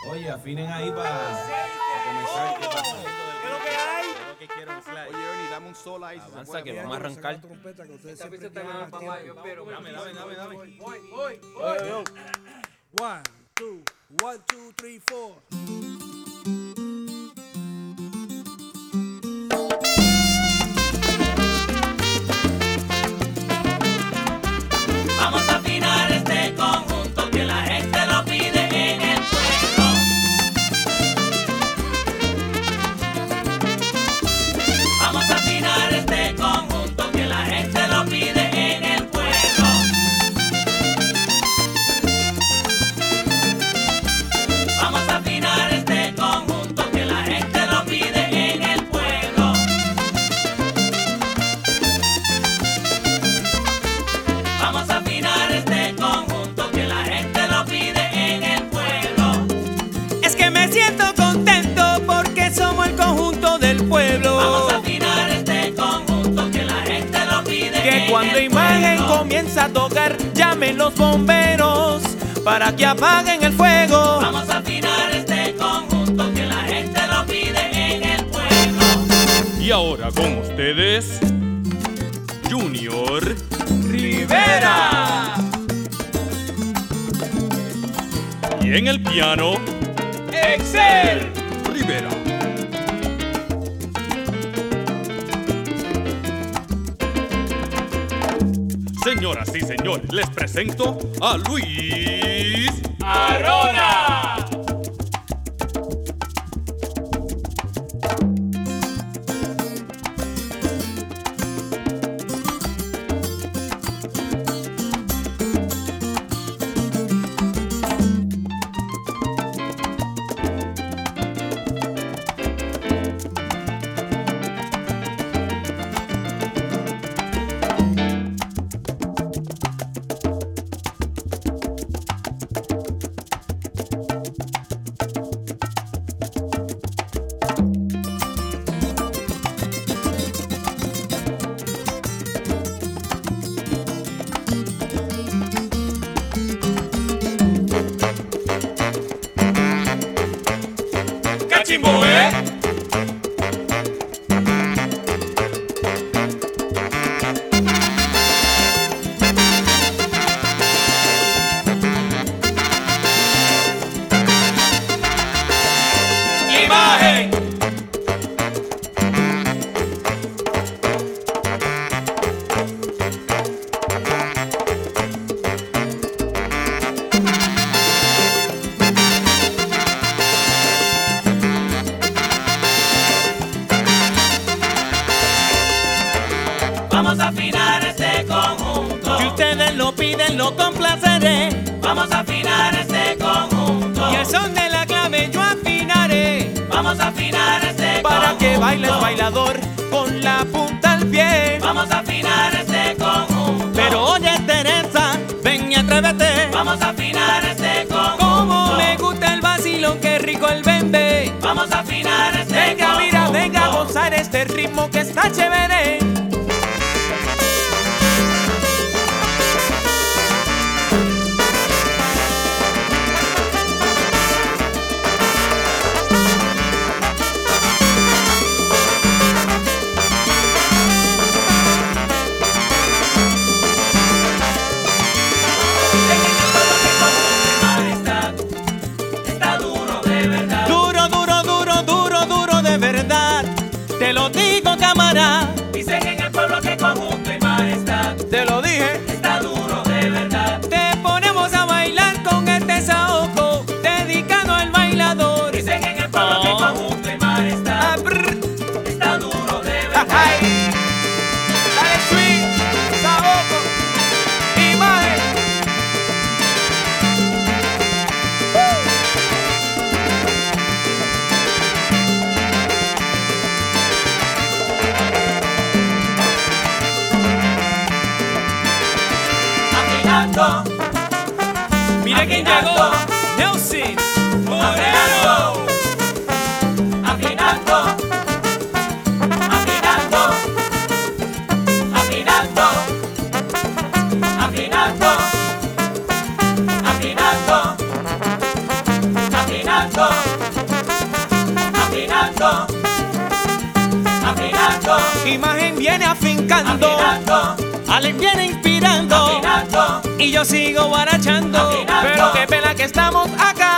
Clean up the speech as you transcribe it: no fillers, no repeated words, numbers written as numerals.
Oye, afinen ahí para comenzar. ¿Qué pasa? ¿Qué es lo que hay? Lo que quiero, slide. Oye, Ernie, dame un solo ahí. si se Avanza puede. que vamos a arrancar. Esta Esta pista está está para más, yo espero. Dame. Voy. 1, 2, 1, 2, 3, 4. Vamos a afinar este conjunto que la gente lo pide en el pueblo. Vamos a afinar este conjunto que la gente lo pide en el pueblo. Vamos a afinar este conjunto que la gente lo pide en el pueblo. Vamos a afinar este conjunto que la gente lo pide en el pueblo. Es que me siento contento porque somos el conjunto del pueblo. Vamos a afinar este conjunto que la gente lo pide Que en cuando el imagen pueblo. comienza a tocar, llamen los bomberos para que apaguen el fuego. Vamos a afinar este conjunto que la gente lo pide en el pueblo. Y ahora con ustedes, Junior ¡Rivera! y en el piano, ¡Excel! Rivera. Señoras y señores, les presento a Luis ¡Arona! ¡Cachimbo, ¡Imagen! Vamos a afinar este conjunto. Si ustedes lo piden, lo complaceré. Vamos a afinar este conjunto. Y el son de la clave yo afinaré. Vamos a afinar este Para conjunto. que bailes bailador con la punta al pie. Vamos a afinar este conjunto. Pero oye Teresa, ven y atrévete. Vamos a afinar este conjunto. Como me gusta el vacilón, qué rico el bembe. Vamos a afinar este Venga, conjunto. mira, venga a gozar este ritmo que está chévere. Está duro de verdad. Duro, duro, duro, duro, duro de verdad. Te lo digo, cámara. Dicen en el pueblo que conjunto y majestad. Te lo dije. Está duro de verdad. Te ponemos a bailar con este saoco dedicado al bailador. Dicen en el pueblo que conjunto y majestad. Ah, brr. Está duro de verdad. Ay. Dale swing, saoco, imagen. Afinando, Mira quién Afinando. llegó. Nelson afinando, Moreno. afinando, afinando, afinando, afinando, afinando, afinando. Imagen viene afincando, afinando, Alex viene inspirando, afinando, y yo sigo guarachando. Afinando. Pero qué pena que estamos acá.